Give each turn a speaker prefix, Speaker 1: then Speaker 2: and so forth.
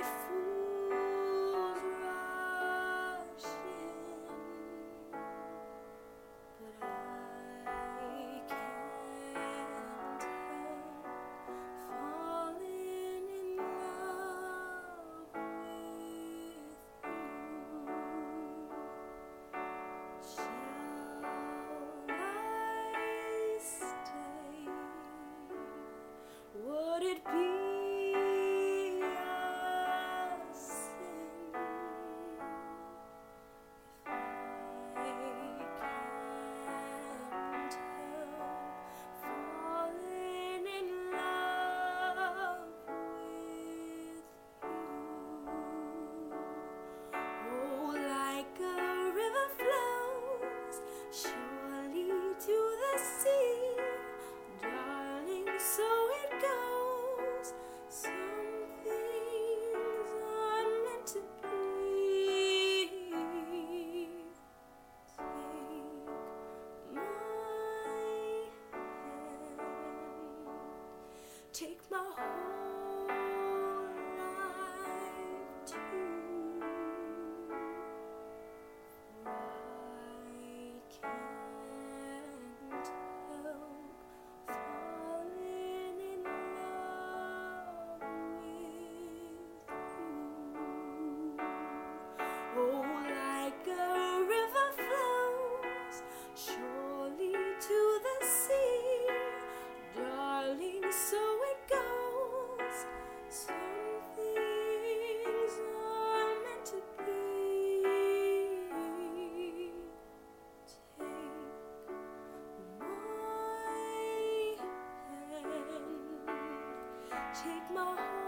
Speaker 1: fools rush in, but I can't help falling in love with you. Shall I stay? Would it be a sin if I can't help falling in love with you? Oh, like a river flows surely to the sea, darling, so it goes. Some things are meant to be. Take my hand, take my whole life too. I can't help falling in love with you. Oh, like a river flows surely to the sea, darling, so it goes. Some things are meant to be. Take my hand, take my heart.